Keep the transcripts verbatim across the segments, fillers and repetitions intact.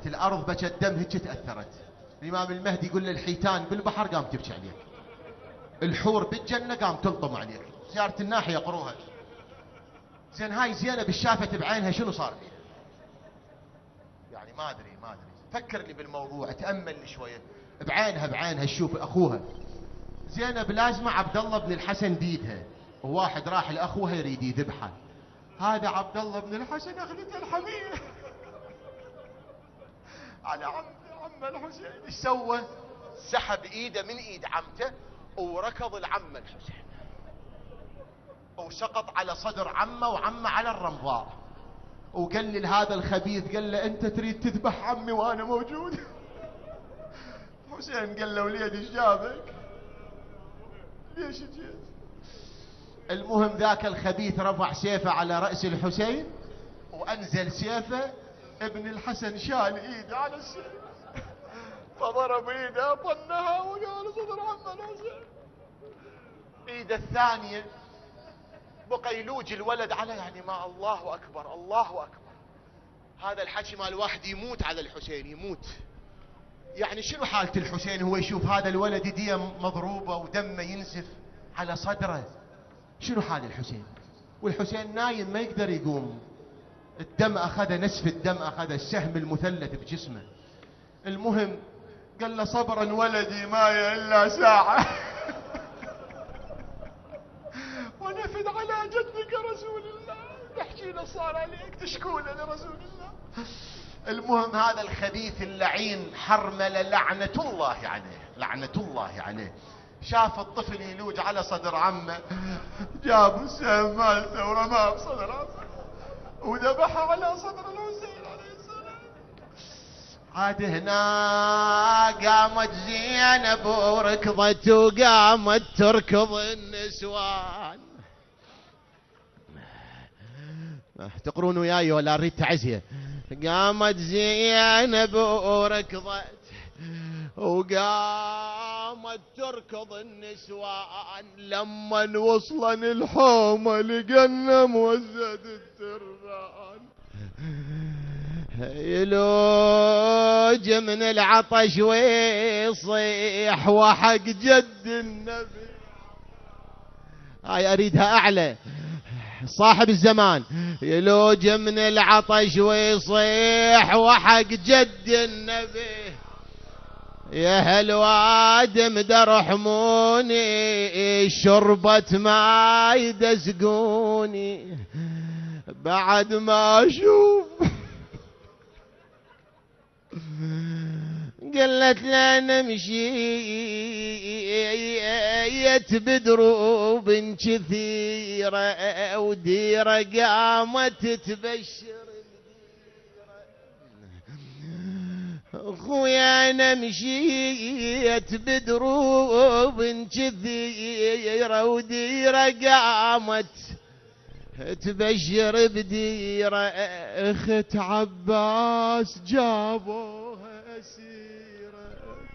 تأثرت الأرض، بكت دم هيك تأثرت. الإمام المهدي يقول للحيتان بالبحر قام تبكي عليك، الحور بالجنة قام تلطم عليك. زيارة الناحية قروها. زين هاي زينب شافت بعينها شنو صار فيها؟ يعني ما أدري ما أدري فكر لي بالموضوع، تأمل لي شوية. بعينها بعينها تشوف أخوها. زينب لازمة عبد الله بن الحسن بيدها، وواحد راح لأخوها يريد يذبحه. هذا عبد الله بن الحسن أخذته الحمية على عم عم الحسين. ايش سوى؟ سحب ايده من ايد عمته وركض العم الحسين وسقط على صدر عمه، وعمه على الرمضاء، وقال لي لهذا الخبيث، قال له انت تريد تذبح عمي وانا موجود؟ حسين قال له وليدي ايش جابك؟ ليش جيت؟ المهم ذاك الخبيث رفع سيفه على رأس الحسين وانزل سيفه. ابن الحسن شال ايده على السيف فضرب ايده طنها وقال صدر عم الحسين. ايده الثانية بقيلوج الولد على، يعني ما الله اكبر الله اكبر. هذا الحكي مال واحد يموت على الحسين، يموت. يعني شنو حالة الحسين هو يشوف هذا الولد يديه مضروبة ودمه ينزف على صدره؟ شنو حال الحسين؟ والحسين نايم ما يقدر يقوم، الدم اخذ، نسف الدم اخذ، السهم المثلث بجسمه. المهم قال له صبرا ولدي ما الا ساعة ونفد على جدك رسول الله، نحكي له صار عليك تشكوله لرسول الله. المهم هذا الخبيث اللعين حرمل لعنة الله عليه، لعنة الله عليه، شاف الطفل يلوج على صدر عمه، جاب السهم مالته ورماه بصدر عمه وذبحها على صدر الحسين عليه السلام. عاد هنا قامت زينب وركضت وقامت تركض النسوان. تقرون وياي ولا اريد تعزيه؟ قامت زينب وركضت وقامت تركض النسوان. لما وصلن الحومة لقنا موزد التربان، يلوج من العطش ويصيح وحق جد النبي. هاي اريدها اعلى، صاحب الزمان. يلوج من العطش ويصيح وحق جد النبي، يا هالوادم درحموني شربت ما يدسقوني بعد ما اشوف. قالت لا نمشي بدروب كثيرة وديرة قامت تبشر اخويا، انا مشيت بدروب كثيرة وديرة قامت تبشر بديرة. اخت عباس جابوها اسيرة،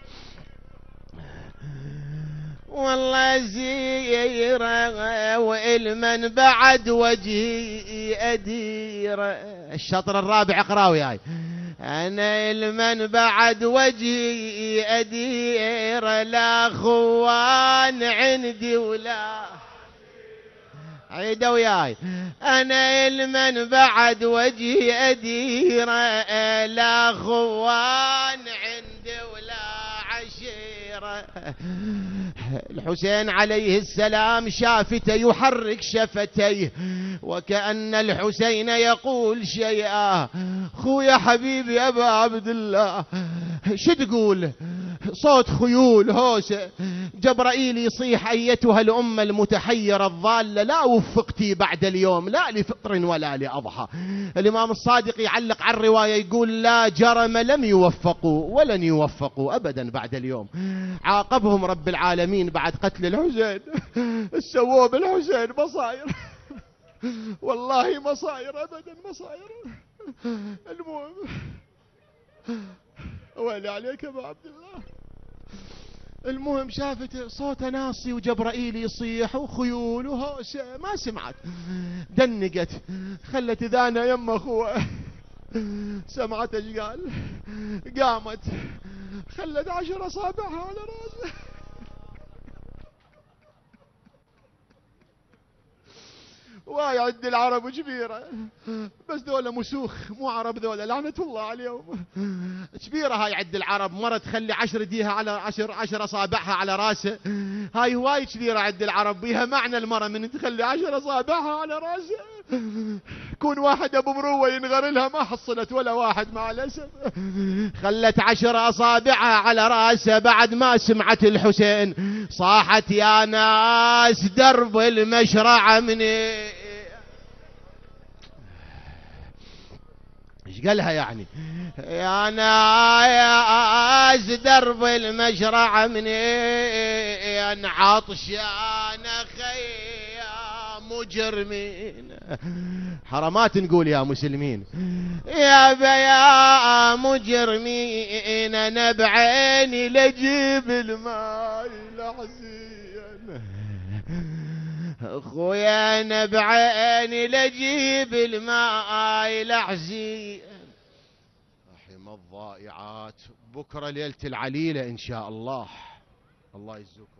والله زيرة والمن بعد وجهي أديرة. الشطر الرابع اقرأ وياي. أنا المن بعد وجهي أديرة، لا خوان عندي ولا عيدة وياي. أنا المن بعد وجهي أديرة، لا خوان عندي ولا عشيرة. الحسين عليه السلام شافته يحرك شفتيه وكأن الحسين يقول شيئا. خويا حبيبي أبا عبد الله شو تقول؟ صوت خيول هوسة، جبرائيل يصيح أيتها الأمة المتحيرة الضالة لا وفقتي بعد اليوم لا لفطر ولا لأضحى. الإمام الصادق يعلق على الرواية يقول لا جرم لم يوفقوا ولن يوفقوا أبدا بعد اليوم. عاقبهم رب العالمين بعد قتل الحسين، سووا بالحسين مصاير والله مصاير أبدا مصاير. المهم ويلي عليك ابو عبد الله. المهم شافت صوت ناصي وجبرائيل يصيح وخيول وهوسه، ما سمعت، دنقت خلت اذانها يم اخوها سمعت ايش قال؟ قامت خلت عشر اصابعها على راسه. ويعد العرب جبيرة، بس ذولا مسوخ مو عرب ذولا، لعنة الله عليهم. جبيرة هاي عد العرب، مرة تخلي عشر ايديها على عشر عشر اصابعها على راسه، هاي هواي كبيرة عد العرب، بيها معنى المرة من تخلي عشر اصابعها على راسه. كون واحد ابو مروة ينغر لها ما حصلت ولا واحد مع الاسف. خلت عشر اصابعها على راسه بعد ما سمعت الحسين صاحت يا ناس درب المشرعة مني. ايش قالها يعني؟ يا ناس درب المشرعة مني عطشان خيا مجرمين. حرمات نقول يا مسلمين، يا بيا مجرمين انا بعيني لجيب الماء لحزين. اخويا انا بعيني لجيب الماء لحزين. رحم الضائعات، بكره ليله العليله ان شاء الله. الله يجزيكم.